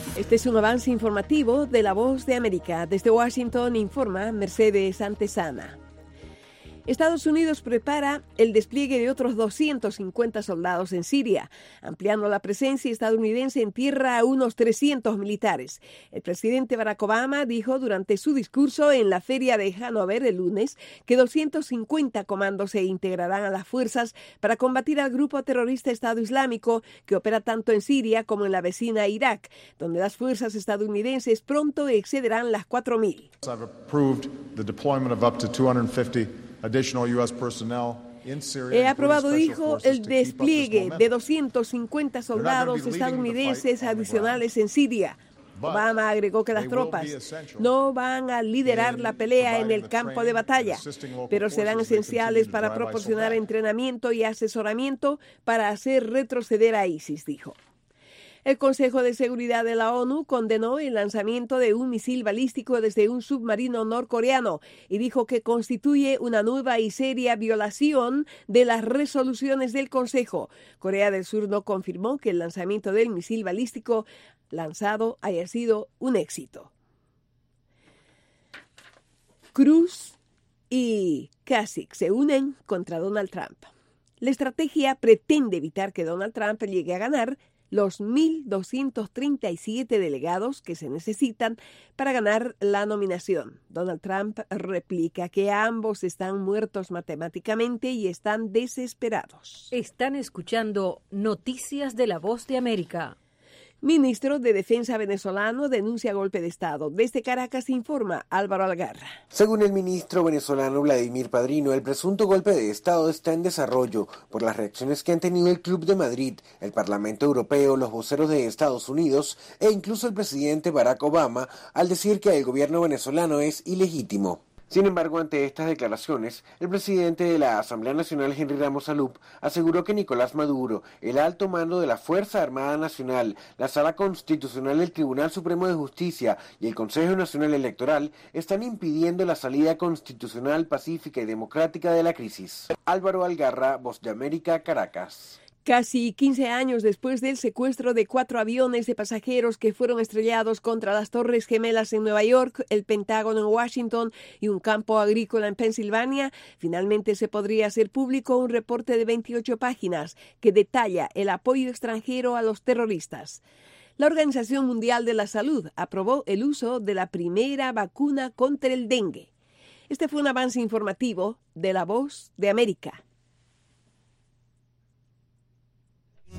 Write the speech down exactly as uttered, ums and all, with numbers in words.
Este es un avance informativo de La Voz de América. Desde Washington informa Mercedes Antesana. Estados Unidos prepara el despliegue de otros doscientos cincuenta soldados en Siria, ampliando la presencia estadounidense en tierra a unos trescientos militares. El presidente Barack Obama dijo durante su discurso en la feria de Hanover el lunes que doscientos cincuenta comandos se integrarán a las fuerzas para combatir al grupo terrorista Estado Islámico, que opera tanto en Siria como en la vecina Irak, donde las fuerzas estadounidenses pronto excederán las cuatro mil. I've approved the deployment of up to two hundred fifty additional U S personnel in Syria. He aprobado, dijo, el despliegue de doscientos cincuenta soldados estadounidenses adicionales en Siria. Obama agregó que las tropas no van a liderar la pelea en el campo de batalla, pero serán esenciales para proporcionar entrenamiento y asesoramiento para hacer retroceder a ISIS, dijo. El Consejo de Seguridad de la ONU condenó el lanzamiento de un misil balístico desde un submarino norcoreano y dijo que constituye una nueva y seria violación de las resoluciones del Consejo. Corea del Sur no confirmó que el lanzamiento del misil balístico lanzado haya sido un éxito. Cruz y Kasich se unen contra Donald Trump. La estrategia pretende evitar que Donald Trump llegue a ganar los mil doscientos treinta y siete delegados que se necesitan para ganar la nominación. Donald Trump replica que ambos están muertos matemáticamente y están desesperados. Están escuchando Noticias de La Voz de América. Ministro de Defensa venezolano denuncia golpe de Estado. Desde Caracas informa Álvaro Algarra. Según el ministro venezolano Vladimir Padrino, el presunto golpe de Estado está en desarrollo por las reacciones que han tenido el Club de Madrid, el Parlamento Europeo, los voceros de Estados Unidos e incluso el presidente Barack Obama al decir que el gobierno venezolano es ilegítimo. Sin embargo, ante estas declaraciones, el presidente de la Asamblea Nacional, Henry Ramos Alup, aseguró que Nicolás Maduro, el alto mando de la Fuerza Armada Nacional, la Sala Constitucional del Tribunal Supremo de Justicia y el Consejo Nacional Electoral están impidiendo la salida constitucional, pacífica y democrática de la crisis. Álvaro Algarra, Voz de América, Caracas. Casi quince años después del secuestro de cuatro aviones de pasajeros que fueron estrellados contra las Torres Gemelas en Nueva York, el Pentágono en Washington y un campo agrícola en Pensilvania, finalmente se podría hacer público un reporte de veintiocho páginas que detalla el apoyo extranjero a los terroristas. La Organización Mundial de la Salud aprobó el uso de la primera vacuna contra el dengue. Este fue un avance informativo de La Voz de América.